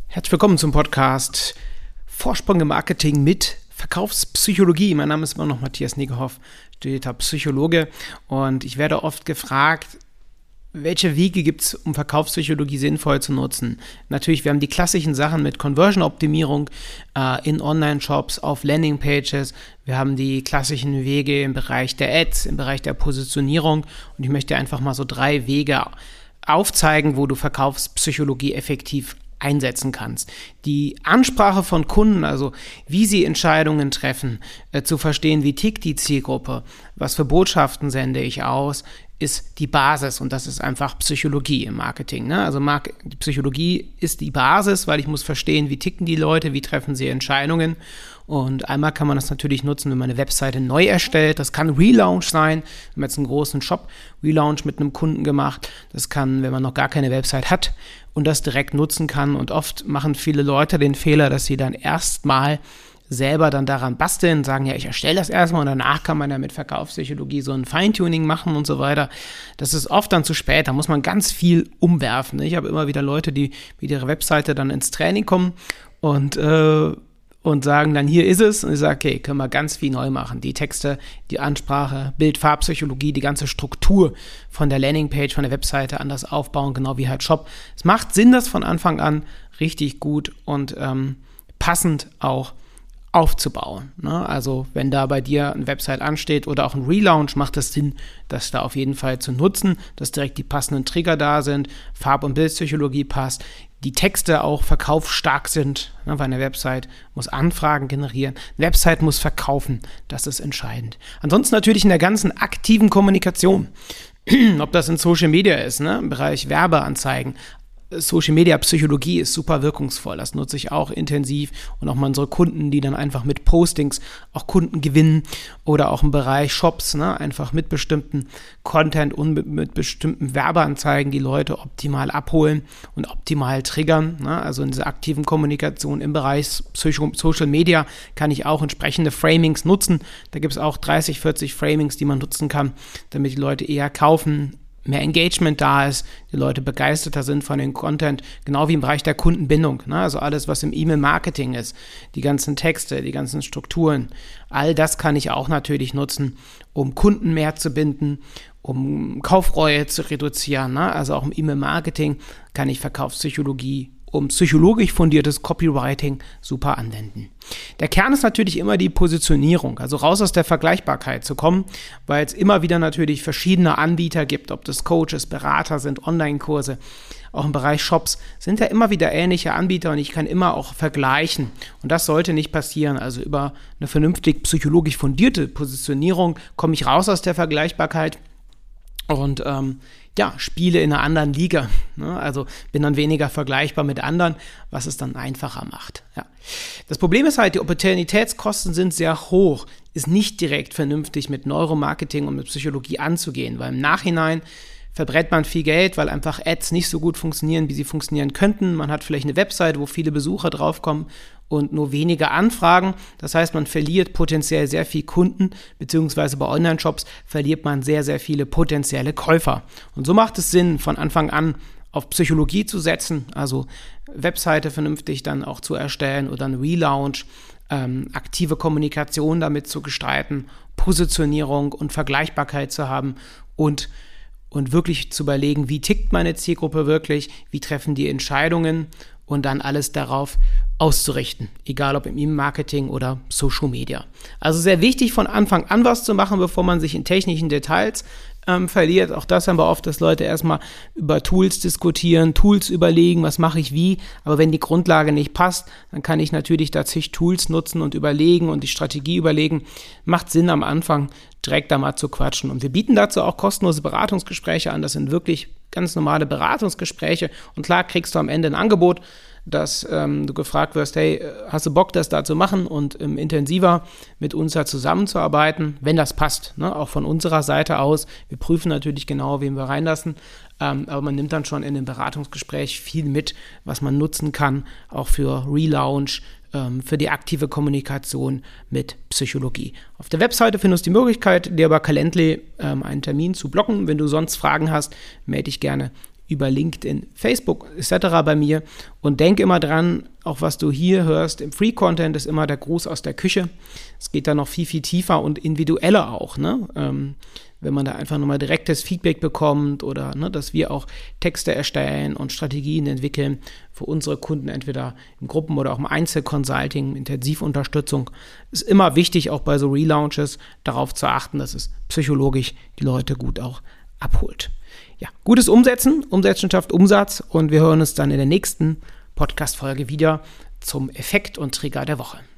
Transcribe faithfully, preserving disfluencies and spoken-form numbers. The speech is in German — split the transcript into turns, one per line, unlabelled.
Herzlich willkommen zum Podcast Vorsprung im Marketing mit Verkaufspsychologie. Mein Name ist immer noch Matthias Negerhoff, studierter Psychologe, und ich werde oft gefragt, welche Wege gibt es, um Verkaufspsychologie sinnvoll zu nutzen? Natürlich, wir haben die klassischen Sachen mit Conversion-Optimierung äh, in Online-Shops, auf Landing-Pages. Wir haben die klassischen Wege im Bereich der Ads, im Bereich der Positionierung. Und ich möchte einfach mal so drei Wege aufzeigen, wo du Verkaufspsychologie effektiv einsetzen kannst. Die Ansprache von Kunden, also wie sie Entscheidungen treffen, äh, zu verstehen, wie tickt die Zielgruppe, was für Botschaften sende ich aus, ist die Basis, und das ist einfach Psychologie im Marketing. Ne? Also Mark- die Psychologie ist die Basis, weil ich muss verstehen, wie ticken die Leute, wie treffen sie Entscheidungen. Und einmal kann man das natürlich nutzen, wenn man eine Webseite neu erstellt. Das kann Relaunch sein. Wir haben jetzt einen großen Shop-Relaunch mit einem Kunden gemacht. Das kann, wenn man noch gar keine Website hat und das direkt nutzen kann. Und oft machen viele Leute den Fehler, dass sie dann erstmal selber dann daran basteln, sagen, ja, ich erstelle das erstmal und danach kann man ja mit Verkaufspsychologie so ein Feintuning machen und so weiter. Das ist oft dann zu spät, da muss man ganz viel umwerfen. Ich habe immer wieder Leute, die mit ihrer Webseite dann ins Training kommen und, äh, und sagen dann, hier ist es. Und ich sage, okay, können wir ganz viel neu machen. Die Texte, die Ansprache, Bild-Farbpsychologie, die ganze Struktur von der Landingpage, von der Webseite anders aufbauen, genau wie halt Shop. Es macht Sinn, das von Anfang an richtig gut und ähm, passend auch aufzubauen. Ne? Also wenn da bei dir eine Website ansteht oder auch ein Relaunch, macht es Sinn, das da auf jeden Fall zu nutzen, dass direkt die passenden Trigger da sind, Farb- und Bildpsychologie passt, die Texte auch verkaufsstark sind, ne? Weil eine Website muss Anfragen generieren, eine Website muss verkaufen, das ist entscheidend. Ansonsten natürlich in der ganzen aktiven Kommunikation, ob das in Social Media ist, ne? Im Bereich Werbeanzeigen, Social Media Psychologie ist super wirkungsvoll. Das nutze ich auch intensiv, und auch mal unsere Kunden, die dann einfach mit Postings auch Kunden gewinnen, oder auch im Bereich Shops, ne, einfach mit bestimmten Content und mit, mit bestimmten Werbeanzeigen die Leute optimal abholen und optimal triggern. Ne? Also in dieser aktiven Kommunikation im Bereich Psycho- Social Media kann ich auch entsprechende Framings nutzen. Da gibt es auch dreißig, vierzig Framings, die man nutzen kann, damit die Leute eher kaufen, mehr Engagement da ist, die Leute begeisterter sind von dem Content, genau wie im Bereich der Kundenbindung, ne? Also alles, was im E-Mail-Marketing ist, die ganzen Texte, die ganzen Strukturen, all das kann ich auch natürlich nutzen, um Kunden mehr zu binden, um Kaufreue zu reduzieren, ne? Also auch im E-Mail-Marketing kann ich Verkaufspsychologie um psychologisch fundiertes Copywriting super anwenden. Der Kern ist natürlich immer die Positionierung, also raus aus der Vergleichbarkeit zu kommen, weil es immer wieder natürlich verschiedene Anbieter gibt, ob das Coaches, Berater sind, Online-Kurse, auch im Bereich Shops sind ja immer wieder ähnliche Anbieter, und ich kann immer auch vergleichen, und das sollte nicht passieren. Also über eine vernünftig psychologisch fundierte Positionierung komme ich raus aus der Vergleichbarkeit und ähm, ja, spiele in einer anderen Liga, ne? Also bin dann weniger vergleichbar mit anderen, was es dann einfacher macht. Ja. Das Problem ist halt, die Opportunitätskosten sind sehr hoch, ist nicht direkt vernünftig mit Neuromarketing und mit Psychologie anzugehen, weil im Nachhinein verbrennt man viel Geld, weil einfach Ads nicht so gut funktionieren, wie sie funktionieren könnten. Man hat vielleicht eine Website, wo viele Besucher draufkommen und nur wenige Anfragen. Das heißt, man verliert potenziell sehr viel Kunden, beziehungsweise bei Online-Shops verliert man sehr, sehr viele potenzielle Käufer. Und so macht es Sinn, von Anfang an auf Psychologie zu setzen, also Webseite vernünftig dann auch zu erstellen oder einen Relaunch, ähm, aktive Kommunikation damit zu gestalten, Positionierung und Vergleichbarkeit zu haben und und wirklich zu überlegen, wie tickt meine Zielgruppe wirklich, wie treffen die Entscheidungen, und dann alles darauf auszurichten, egal ob im E-Mail-Marketing oder Social Media. Also sehr wichtig, von Anfang an was zu machen, bevor man sich in technischen Details ähm, verliert. Auch das haben wir oft, dass Leute erstmal über Tools diskutieren, Tools überlegen, was mache ich wie, aber wenn die Grundlage nicht passt, dann kann ich natürlich da zig Tools nutzen und überlegen und die Strategie überlegen. Macht Sinn, am Anfang direkt da mal zu quatschen. Und wir bieten dazu auch kostenlose Beratungsgespräche an. Das sind wirklich ganz normale Beratungsgespräche, und klar kriegst du am Ende ein Angebot, dass ähm, du gefragt wirst, hey, hast du Bock, das da zu machen und ähm, intensiver mit uns da zusammenzuarbeiten, wenn das passt, ne? Auch von unserer Seite aus. Wir prüfen natürlich genau, wen wir reinlassen, ähm, aber man nimmt dann schon in dem Beratungsgespräch viel mit, was man nutzen kann, auch für Relaunch, ähm, für die aktive Kommunikation mit Psychologie. Auf der Webseite findest du die Möglichkeit, dir über Calendly ähm, einen Termin zu blocken. Wenn du sonst Fragen hast, melde dich gerne über LinkedIn, Facebook et cetera bei mir. Und denk immer dran, auch was du hier hörst im Free-Content ist immer der Gruß aus der Küche. Es geht da noch viel, viel tiefer und individueller auch, ne? Ähm, wenn man da einfach nochmal direktes Feedback bekommt oder ne, dass wir auch Texte erstellen und Strategien entwickeln für unsere Kunden, entweder in Gruppen oder auch im Einzelconsulting, Intensivunterstützung. Ist immer wichtig, auch bei so Relaunches darauf zu achten, dass es psychologisch die Leute gut auch abholt. Ja, gutes Umsetzen, Umsetzen schafft Umsatz und wir hören uns dann in der nächsten Podcast-Folge wieder zum Effekt und Trigger der Woche.